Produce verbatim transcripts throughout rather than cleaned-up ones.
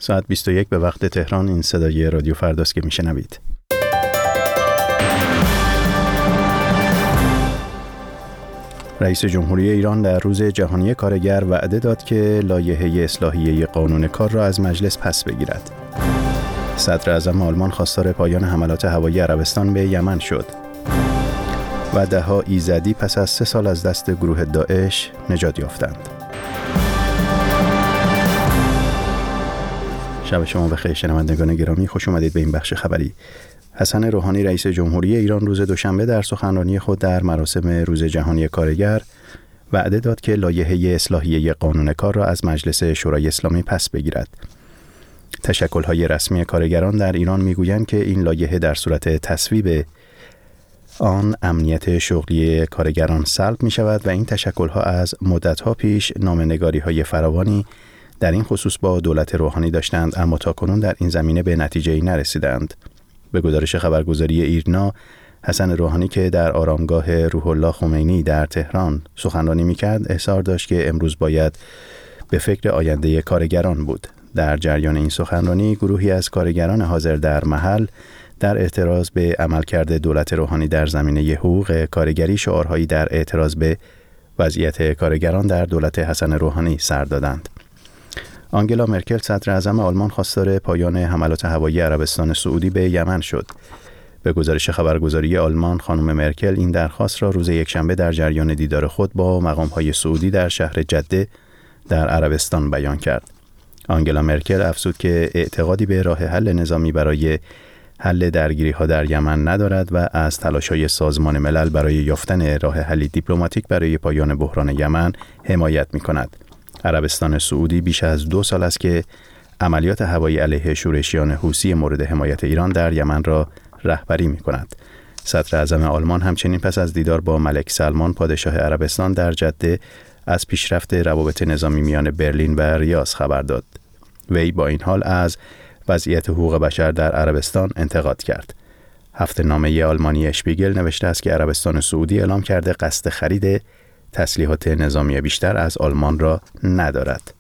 ساعت بیست و یک به وقت تهران. این صدای رادیو فرداست که میشنوید. رئیس جمهوری ایران در روز جهانی کارگر وعده داد که لایحه اصلاحیه قانون کار را از مجلس پس بگیرد. صدر اعظم آلمان خواستار پایان حملات هوایی عربستان به یمن شد. و ده‌ها ایزدی پس از سه سال از دست گروه داعش نجات یافتند. شب شما بخیر شنوندگان گرامی، خوش اومدید به این بخش خبری. حسن روحانی رئیس جمهوری ایران روز دوشنبه در سخنرانی خود در مراسم روز جهانی کارگر وعده داد که لایحه اصلاحیه قانون کار را از مجلس شورای اسلامی پس بگیرد. تشکل‌های رسمی کارگران در ایران میگویند که این لایحه در صورت تصویب آن امنیت شغلی کارگران سلب می شود و این تشکل‌ها از مدت‌ها پیش نامه‌نگاری‌های فراوانی در این خصوص با دولت روحانی داشتند، اما تاکنون در این زمینه به نتیجه‌ای نرسیدند. به گزارش خبرگزاری ایرنا، حسن روحانی که در آرامگاه روح الله خمینی در تهران سخنرانی می‌کرد، اصرار داشت که امروز باید به فکر آینده کارگران بود. در جریان این سخنرانی، گروهی از کارگران حاضر در محل در اعتراض به عملکرد دولت روحانی در زمینه حقوق کارگری شعارهایی در اعتراض به وضعیت کارگران در دولت حسن روحانی سر دادند. آنگلا مرکل صدر اعظم آلمان خواستار پایان حملات هوایی عربستان سعودی به یمن شد. به گزارش خبرگزاری آلمان، خانم مرکل این درخواست را روز یکشنبه در جریان دیدار خود با مقام‌های سعودی در شهر جده در عربستان بیان کرد. آنگلا مرکل افزود که اعتقادی به راه حل نظامی برای حل درگیری‌ها در یمن ندارد و از تلاش‌های سازمان ملل برای یافتن راه حلی دیپلماتیک برای پایان بحران یمن حمایت می‌کند. عربستان سعودی بیش از دو سال است که عملیات هوایی علیه شورشیان حوثی مورد حمایت ایران در یمن را رهبری می‌کند. صدر اعظم آلمان همچنین پس از دیدار با ملک سلمان پادشاه عربستان در جده از پیشرفت روابط نظامی میان برلین و ریاض خبر داد. وی با این حال از وضعیت حقوق بشر در عربستان انتقاد کرد. هفته‌نامه آلمانی اشپیگل نوشته است که عربستان سعودی اعلام کرده قصد خرید تسلیحات نظامی بیشتر از آلمان را ندارد.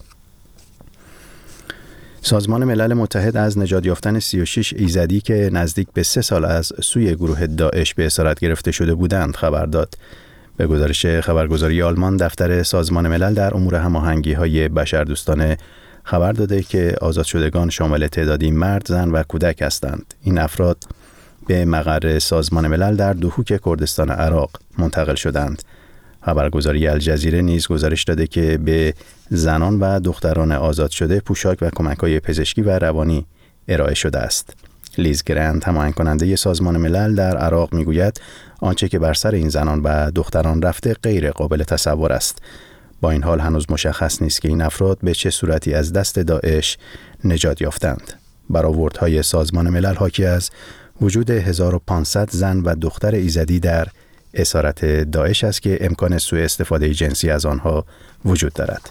سازمان ملل متحد از نجات یافتن سی و شش ایزدی که نزدیک به سه سال از سوی گروه داعش به اسارت گرفته شده بودند خبر داد. به گزارش خبرگزاری آلمان، دفتر سازمان ملل در امور هماهنگی‌های بشردوستانه خبر داده که آزاد شدگان شامل تعدادی مرد، زن و کودک هستند. این افراد به مقر سازمان ملل در دوحوک کردستان عراق منتقل شدند. خبرگزاری الجزیره نیز گزارش داده که به زنان و دختران آزاد شده پوشاک و کمک‌های پزشکی و روانی ارائه شده است. لیز گرند، هماهنگ کننده سازمان ملل در عراق، میگوید آنچه که بر سر این زنان و دختران رفته غیر قابل تصور است. با این حال هنوز مشخص نیست که این افراد به چه صورتی از دست داعش نجات یافتند. برآوردهای سازمان ملل حاکی از وجود هزار و پانصد زن و دختر ایزدی در اسارت داعش است که امکان سوء استفاده جنسی از آنها وجود دارد.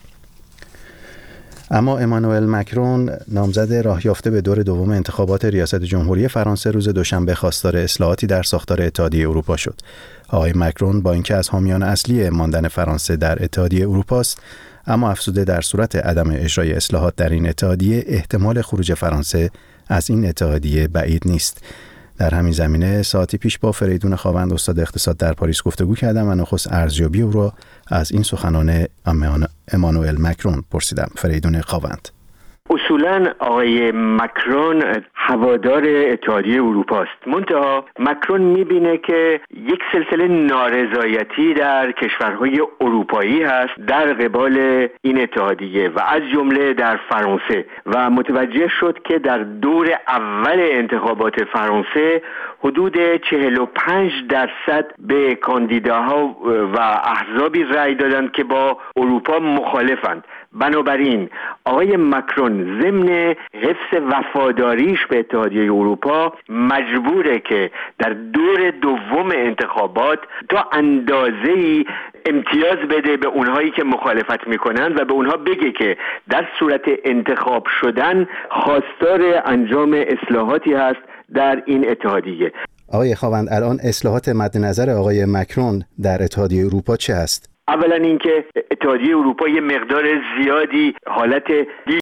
اما امانوئل مکرون، نامزد راه یافته به دور دوم انتخابات ریاست جمهوری فرانسه، روز دوشنبه خواستار اصلاحاتی در ساختار اتحادیه اروپا شد. آقای مکرون با اینکه از حامیان اصلی ماندن فرانسه در اتحادیه اروپا است، اما افزوده در صورت عدم اجرای اصلاحات در این اتحادیه احتمال خروج فرانسه از این اتحادیه بعید نیست. در همین زمینه ساعتی پیش با فریدون خاوند، استاد اقتصاد در پاریس گفتگو کردم و نخست ارزیابی او را از این سخنان امانوئل مکرون پرسیدم. فریدون خاوند: اصولاً آقای مکرون هوادار اتحادیه اروپا است، منتها مکرون میبینه که یک سلسله نارضایتی در کشورهای اروپایی هست در قبال این اتحادیه و از جمله در فرانسه، و متوجه شد که در دور اول انتخابات فرانسه حدود چهل و پنج درصد به کاندیداها و احزابی رأی دادند که با اروپا مخالفند. بنابراین آقای مکرون ضمن حفظ وفاداریش به اتحادیه اروپا مجبوره که در دور دوم انتخابات تا اندازه‌ای امتیاز بده به اونهایی که مخالفت میکنن و به اونها بگه که در صورت انتخاب شدن خواستار انجام اصلاحاتی هست در این اتحادیه. آقای خاوند، الان اصلاحات مد نظر آقای مکرون در اتحادیه اروپا چه هست؟ اولا اینکه اتحادیه اروپا یه مقدار زیادی حالت